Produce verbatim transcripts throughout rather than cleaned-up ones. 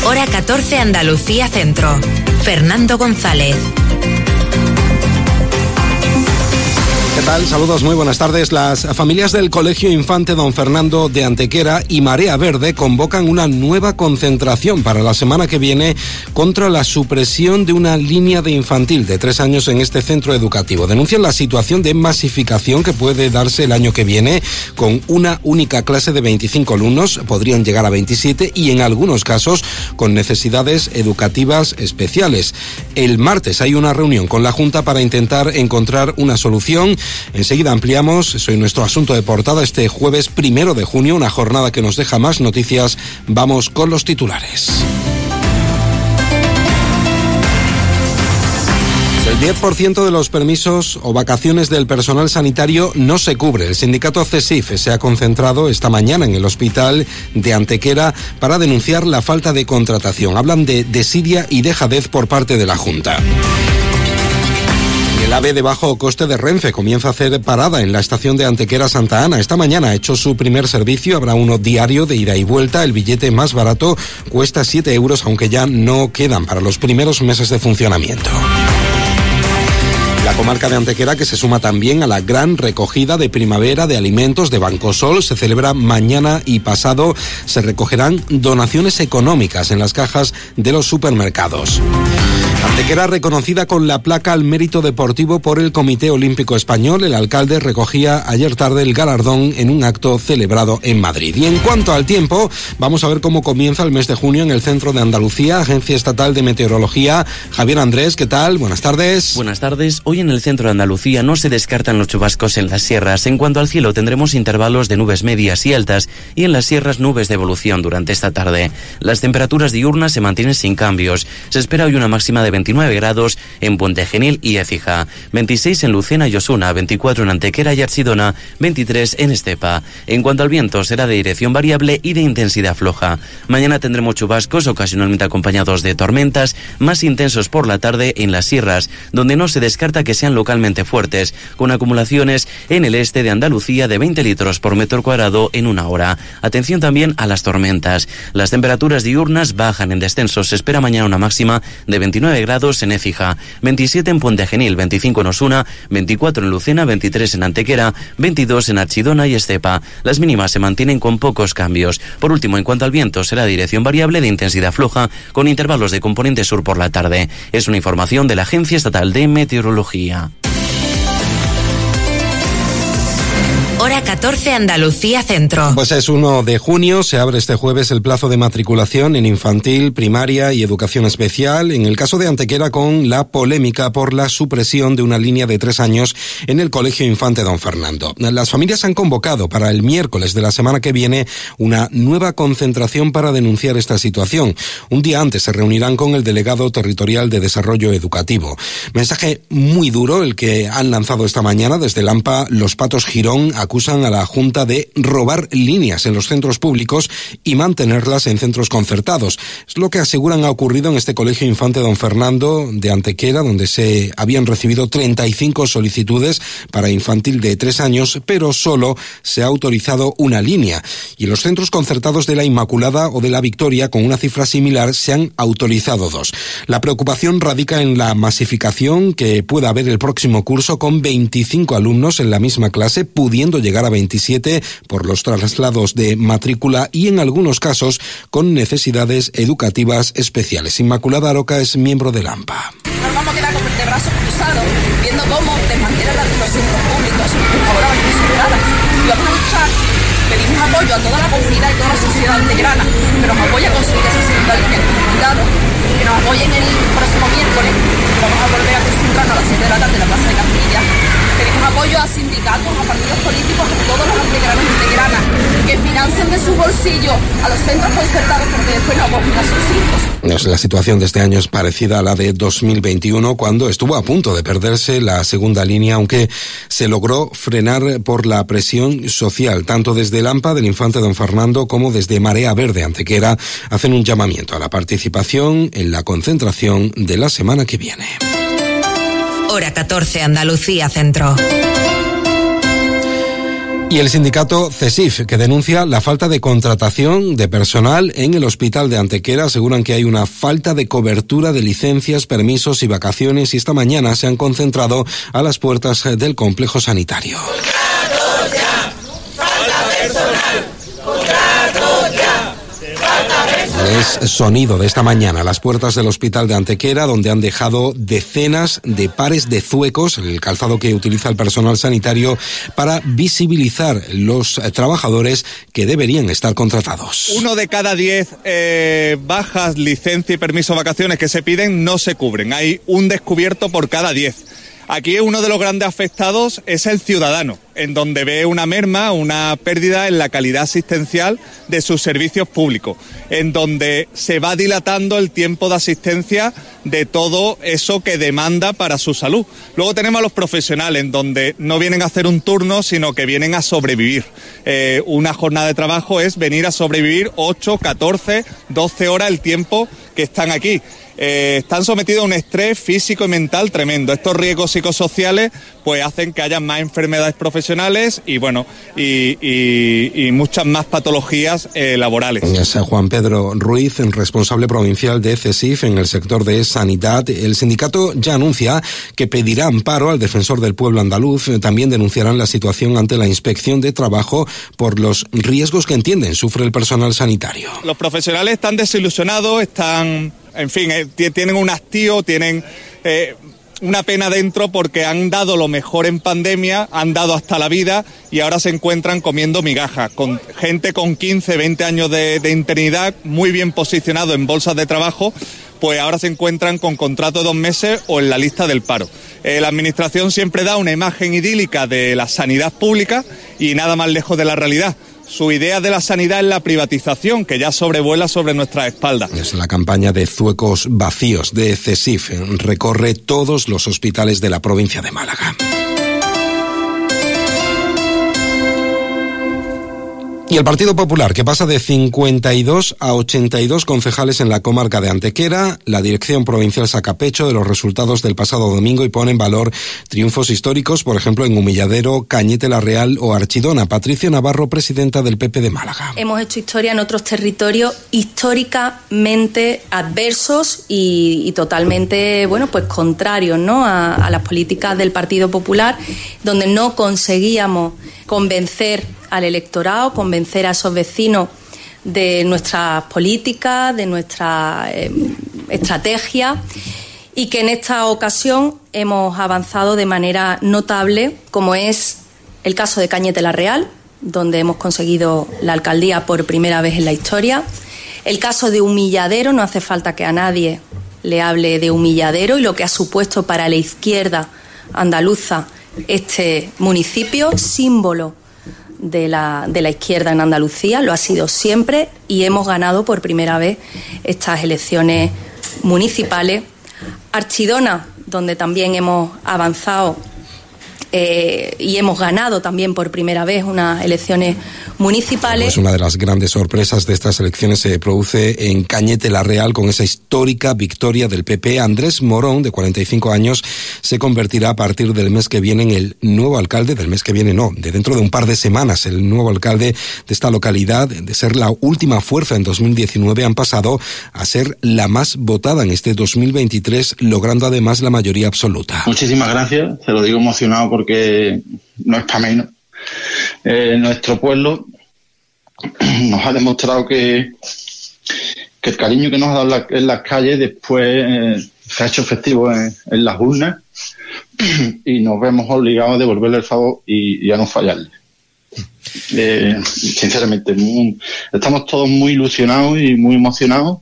Hora catorce Andalucía Centro. Fernando González. ¿Qué tal? Saludos, muy buenas tardes. Las familias del Colegio Infante Don Fernando de Antequera y Marea Verde convocan una nueva concentración para la semana que viene contra la supresión de una línea de infantil de tres años en este centro educativo. Denuncian la situación de masificación que puede darse el año que viene con una única clase de veinticinco alumnos, podrían llegar a veintisiete y en algunos casos con necesidades educativas especiales. El martes hay una reunión con la Junta para intentar encontrar una solución. Enseguida ampliamos, soy nuestro asunto de portada este jueves primero de junio, una jornada que nos deja más noticias. Vamos con los titulares. El diez por ciento de los permisos o vacaciones del personal sanitario no se cubre. El sindicato CESIF se ha concentrado esta mañana en el hospital de Antequera para denunciar la falta de contratación. Hablan de desidia y dejadez por parte de la Junta. El AVE de bajo coste de Renfe comienza a hacer parada en la estación de Antequera Santa Ana. Esta mañana ha hecho su primer servicio, habrá uno diario de ida y vuelta. El billete más barato cuesta siete euros, aunque ya no quedan para los primeros meses de funcionamiento. La comarca de Antequera, que se suma también a la gran recogida de primavera de alimentos de Bancosol, se celebra mañana y pasado. Se recogerán donaciones económicas en las cajas de los supermercados. Antequera reconocida con la placa al mérito deportivo por el Comité Olímpico Español. El alcalde recogía ayer tarde el galardón en un acto celebrado en Madrid. Y en cuanto al tiempo, vamos a ver cómo comienza el mes de junio en el centro de Andalucía. Agencia Estatal de Meteorología. Javier Andrés, ¿qué tal? Buenas tardes. Buenas tardes. Hoy en el centro de Andalucía no se descartan los chubascos en las sierras. En cuanto al cielo, tendremos intervalos de nubes medias y altas y en las sierras nubes de evolución durante esta tarde. Las temperaturas diurnas se mantienen sin cambios. Se espera hoy una máxima de veintinueve grados en Puente Genil y Écija, veintiséis en Lucena y Osuna, veinticuatro en Antequera y Archidona, veintitrés en Estepa. En cuanto al viento, será de dirección variable y de intensidad floja. Mañana tendremos chubascos ocasionalmente acompañados de tormentas, más intensos por la tarde en las sierras, donde no se descarta que sean localmente fuertes, con acumulaciones en el este de Andalucía de veinte litros por metro cuadrado en una hora. Atención también a las tormentas. Las temperaturas diurnas bajan en descenso. Se espera mañana una máxima de veintinueve grados en Écija, veintisiete en Puente Genil, veinticinco en Osuna, veinticuatro en Lucena, veintitrés en Antequera, veintidós en Archidona y Estepa. Las mínimas se mantienen con pocos cambios. Por último, en cuanto al viento, será de dirección variable de intensidad floja, con intervalos de componente sur por la tarde. Es una información de la Agencia Estatal de Meteorología. Hora catorce Andalucía Centro. Pues es uno de junio, se abre este jueves el plazo de matriculación en infantil, primaria y educación especial. En el caso de Antequera, con la polémica por la supresión de una línea de tres años en el Colegio Infante Don Fernando. Las familias han convocado para el miércoles de la semana que viene una nueva concentración para denunciar esta situación. Un día antes se reunirán con el delegado territorial de Desarrollo Educativo. Mensaje muy duro el que han lanzado esta mañana desde el AMPA. Los Patos Girón acusan a la Junta de robar líneas en los centros públicos y mantenerlas en centros concertados. Es lo que aseguran ha ocurrido en este Colegio Infante Don Fernando de Antequera, donde se habían recibido treinta y cinco solicitudes para infantil de tres años, pero solo se ha autorizado una línea. Y en los centros concertados de la Inmaculada o de la Victoria, con una cifra similar, se han autorizado dos. La preocupación radica en la masificación que pueda haber el próximo curso, con veinticinco alumnos en la misma clase, pudiendo llegar a veintisiete por los traslados de matrícula y en algunos casos con necesidades educativas especiales. Inmaculada Aroca es miembro del AMPA. Nos vamos a quedar con de brazos cruzados, viendo cómo desmantelan los centros públicos en favor de las consideradas. Y vamos a luchar, pedimos apoyo a toda la comunidad y toda la sociedad antequerana que nos apoye a conseguir esa segunda línea de cuidado, que nos apoyen el próximo miércoles. Vamos a volver a concentrarnos a las siete de la tarde en la Plaza de Castilla. Pedimos apoyo a sindicatos, a partidos políticos, a todos los antequeranos y antequeranas, que financien de su bolsillo a los centros concertados, porque después no acogen a sus hijos. La situación de este año es parecida a la de dos mil veintiuno, cuando estuvo a punto de perderse la segunda línea, aunque se logró frenar por la presión social. Tanto desde el AMPA del Infante Don Fernando como desde Marea Verde Antequera hacen un llamamiento a la participación en la concentración de la semana que viene. Hora catorce Andalucía Centro. Y el sindicato CESIF, que denuncia la falta de contratación de personal en el hospital de Antequera, aseguran que hay una falta de cobertura de licencias, permisos y vacaciones, y esta mañana se han concentrado a las puertas del complejo sanitario. ¡Contratos ya! ¡Falta personal! ¡Contratos ya! ¡Falta personal! Es sonido de esta mañana a las puertas del hospital de Antequera, donde han dejado decenas de pares de zuecos, el calzado que utiliza el personal sanitario, para visibilizar los trabajadores que deberían estar contratados. Uno de cada diez eh, bajas, licencia y permiso de vacaciones que se piden no se cubren. Hay un descubierto por cada diez. Aquí uno de los grandes afectados es el ciudadano, en donde ve una merma, una pérdida en la calidad asistencial de sus servicios públicos, en donde se va dilatando el tiempo de asistencia de todo eso que demanda para su salud. Luego tenemos a los profesionales, en donde no vienen a hacer un turno, sino que vienen a sobrevivir. Eh, una jornada de trabajo es venir a sobrevivir ocho, catorce, doce horas el tiempo que están aquí. Eh, están sometidos a un estrés físico y mental tremendo. Estos riesgos psicosociales pues hacen que haya más enfermedades profesionales y bueno y, y, y muchas más patologías eh, laborales. Es Juan Pedro Ruiz, responsable provincial de CESIF en el sector de sanidad. El sindicato ya anuncia que pedirá amparo al defensor del pueblo andaluz. También denunciarán la situación ante la Inspección de Trabajo por los riesgos que entienden sufre el personal sanitario. Los profesionales están desilusionados, están... En fin, eh, tienen un hastío, tienen eh, una pena dentro porque han dado lo mejor en pandemia, han dado hasta la vida y ahora se encuentran comiendo migajas, con gente con quince, veinte años de, de interinidad, muy bien posicionado en bolsas de trabajo, pues ahora se encuentran con contrato de dos meses o en la lista del paro. Eh, la Administración siempre da una imagen idílica de la sanidad pública y nada más lejos de la realidad. Su idea de la sanidad es la privatización, que ya sobrevuela sobre nuestras espaldas. Es la campaña de zuecos vacíos de CESIF. Recorre todos los hospitales de la provincia de Málaga. Y el Partido Popular, que pasa de cincuenta y dos a ochenta y dos concejales en la comarca de Antequera. La dirección provincial saca pecho de los resultados del pasado domingo y pone en valor triunfos históricos, por ejemplo, en Humilladero, Cañete la Real o Archidona. Patricia Navarro, presidenta del P P de Málaga. Hemos hecho historia en otros territorios históricamente adversos y, y totalmente, bueno, pues contrarios, ¿no?, a, a las políticas del Partido Popular, donde no conseguíamos convencer al electorado, convencer a esos vecinos de nuestras políticas, de nuestra eh, estrategia, y que en esta ocasión hemos avanzado de manera notable, como es el caso de Cañete la Real, donde hemos conseguido la alcaldía por primera vez en la historia. El caso de Humilladero, no hace falta que a nadie le hable de Humilladero y lo que ha supuesto para la izquierda andaluza este municipio, símbolo de la, de la izquierda en Andalucía, lo ha sido siempre, y hemos ganado por primera vez estas elecciones municipales. Archidona, donde también hemos avanzado eh, y hemos ganado también por primera vez unas elecciones municipales. Pues una de las grandes sorpresas de estas elecciones se produce en Cañete la Real con esa histórica victoria del P P. Andrés Morón, de cuarenta y cinco años, se convertirá a partir del mes que viene en el nuevo alcalde, del mes que viene no, de dentro de un par de semanas, el nuevo alcalde de esta localidad. De ser la última fuerza en dos mil diecinueve, han pasado a ser la más votada en este dos mil veintitrés, logrando además la mayoría absoluta. Muchísimas gracias, te lo digo emocionado porque no es para menos. Eh, nuestro pueblo nos ha demostrado que, que el cariño que nos ha dado la, en las calles después eh, se ha hecho efectivo en, en las urnas y nos vemos obligados a devolverle el favor y, y a no fallarle. Eh, sinceramente, muy, estamos todos muy ilusionados y muy emocionados,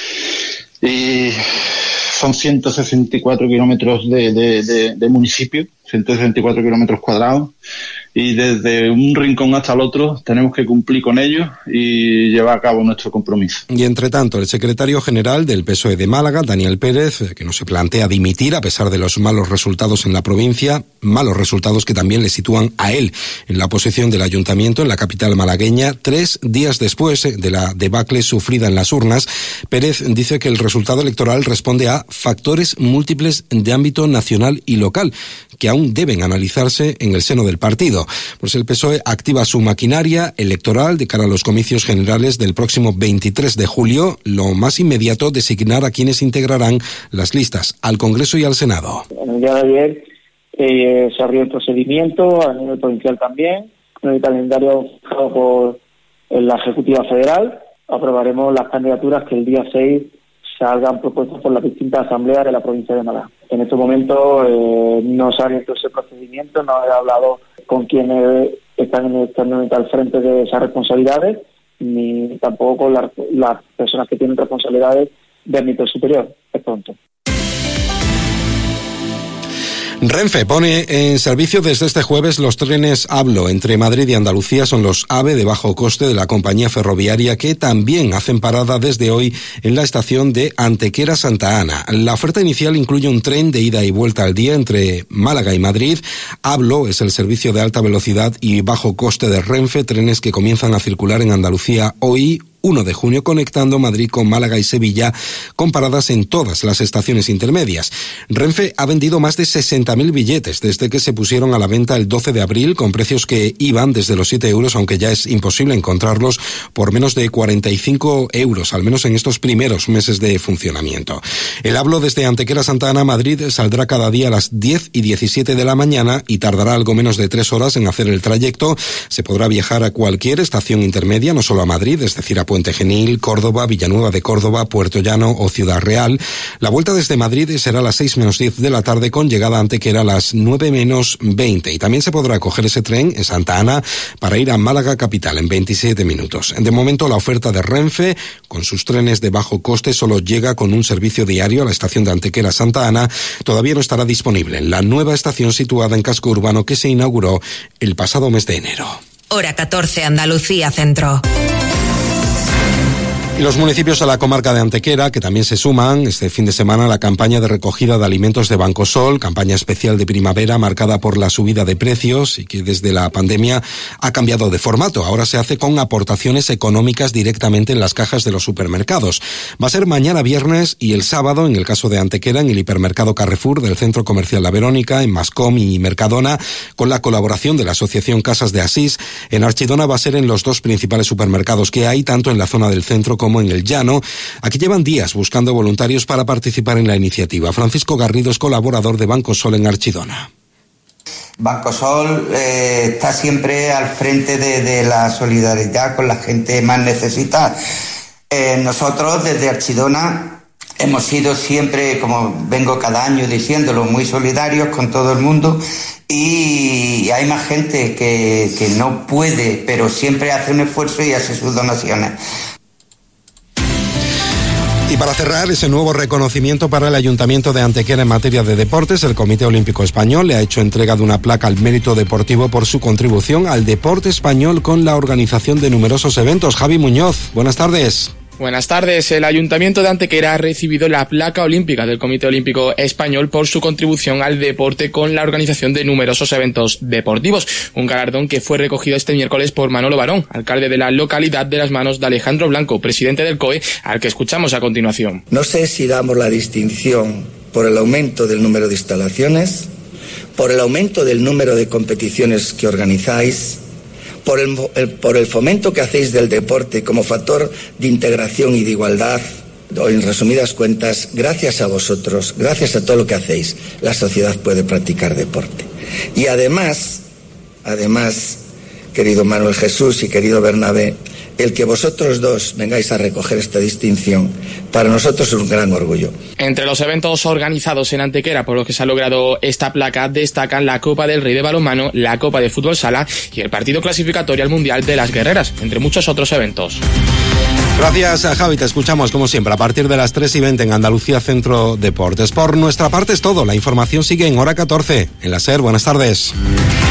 y son ciento sesenta y cuatro kilómetros de, de, de, de municipio, ciento sesenta y cuatro kilómetros cuadrados, y desde un rincón hasta el otro tenemos que cumplir con ellos y llevar a cabo nuestro compromiso. Y entre tanto, el secretario general del P S O E de Málaga, Daniel Pérez, que no se plantea dimitir a pesar de los malos resultados en la provincia, malos resultados que también le sitúan a él en la posición del ayuntamiento en la capital malagueña. Tres días después de la debacle sufrida en las urnas, Pérez dice que el resultado electoral responde a factores múltiples de ámbito nacional y local, que aún deben analizarse en el seno del partido. partido. Pues el P S O E activa su maquinaria electoral de cara a los comicios generales del próximo veintitrés de julio. Lo más inmediato, designar a quienes integrarán las listas al Congreso y al Senado. En el día de ayer eh, se abrió el procedimiento a nivel provincial también, en el calendario fijado por la Ejecutiva Federal. Aprobaremos las candidaturas que el día seis salgan propuestas por las distintas asambleas de la provincia de Málaga. En estos momentos eh, no se ha abierto ese procedimiento, no he hablado con quienes están externamente al frente de esas responsabilidades, ni tampoco con la, las personas que tienen responsabilidades de ámbito superior. Es pronto. Renfe pone en servicio desde este jueves los trenes ABLO entre Madrid y Andalucía. Son los AVE de bajo coste de la compañía ferroviaria que también hacen parada desde hoy en la estación de Antequera Santa Ana. La oferta inicial incluye un tren de ida y vuelta al día entre Málaga y Madrid. ABLO es el servicio de alta velocidad y bajo coste de Renfe, trenes que comienzan a circular en Andalucía hoy, uno de junio, conectando Madrid con Málaga y Sevilla, con paradas en todas las estaciones intermedias. Renfe ha vendido más de sesenta mil billetes desde que se pusieron a la venta el doce de abril, con precios que iban desde los siete euros, aunque ya es imposible encontrarlos por menos de cuarenta y cinco euros, al menos en estos primeros meses de funcionamiento. El ABLO desde Antequera Santa Ana a Madrid saldrá cada día a las diez y diecisiete de la mañana y tardará algo menos de tres horas en hacer el trayecto. Se podrá viajar a cualquier estación intermedia, no solo a Madrid, es decir, a Puente Genil, Córdoba, Villanueva de Córdoba, Puerto Llano o Ciudad Real. La vuelta desde Madrid será a las seis menos diez de la tarde, con llegada a Antequera a las nueve menos veinte. Y también se podrá coger ese tren en Santa Ana para ir a Málaga capital en veintisiete minutos. De momento, la oferta de Renfe, con sus trenes de bajo coste, solo llega con un servicio diario a la estación de Antequera Santa Ana. Todavía no estará disponible en la nueva estación situada en Casco Urbano que se inauguró el pasado mes de enero. Hora catorce, Andalucía Centro. Y los municipios de la comarca de Antequera, que también se suman este fin de semana a la campaña de recogida de alimentos de Bancosol, campaña especial de primavera marcada por la subida de precios y que desde la pandemia ha cambiado de formato. Ahora se hace con aportaciones económicas directamente en las cajas de los supermercados. Va a ser mañana viernes y el sábado, en el caso de Antequera, en el hipermercado Carrefour del Centro Comercial La Verónica, en Mascom y Mercadona, con la colaboración de la Asociación Casas de Asís. En Archidona va a ser en los dos principales supermercados que hay, tanto en la zona del centro como como en el Llano. Aquí llevan días buscando voluntarios para participar en la iniciativa. Francisco Garrido es colaborador de Bancosol en Archidona. Bancosol eh, está siempre al frente de, de la solidaridad con la gente más necesitada. Eh, nosotros desde Archidona hemos sido siempre, como vengo cada año diciéndolo, muy solidarios con todo el mundo, y hay más gente que, que no puede, pero siempre hace un esfuerzo y hace sus donaciones. Y para cerrar, ese nuevo reconocimiento para el Ayuntamiento de Antequera en materia de deportes, el Comité Olímpico Español le ha hecho entrega de una placa al mérito deportivo por su contribución al deporte español con la organización de numerosos eventos. Javi Muñoz, buenas tardes. Buenas tardes. El Ayuntamiento de Antequera ha recibido la placa olímpica del Comité Olímpico Español por su contribución al deporte con la organización de numerosos eventos deportivos. Un galardón que fue recogido este miércoles por Manolo Barón, alcalde de la localidad, de las manos de Alejandro Blanco, presidente del C O E, al que escuchamos a continuación. No sé si damos la distinción por el aumento del número de instalaciones, por el aumento del número de competiciones que organizáis, Por el, el, por el fomento que hacéis del deporte como factor de integración y de igualdad, o en resumidas cuentas, gracias a vosotros, gracias a todo lo que hacéis, la sociedad puede practicar deporte. Y además, además, querido Manuel Jesús y querido Bernabé, el que vosotros dos vengáis a recoger esta distinción, para nosotros es un gran orgullo. Entre los eventos organizados en Antequera por los que se ha logrado esta placa destacan la Copa del Rey de Balonmano, la Copa de Fútbol Sala y el partido clasificatorio al Mundial de las Guerreras, entre muchos otros eventos. Gracias a Javi, te escuchamos como siempre a partir de las tres y veinte en Andalucía Centro Deportes. Por nuestra parte es todo, la información sigue en Hora catorce, en la SER. Buenas tardes.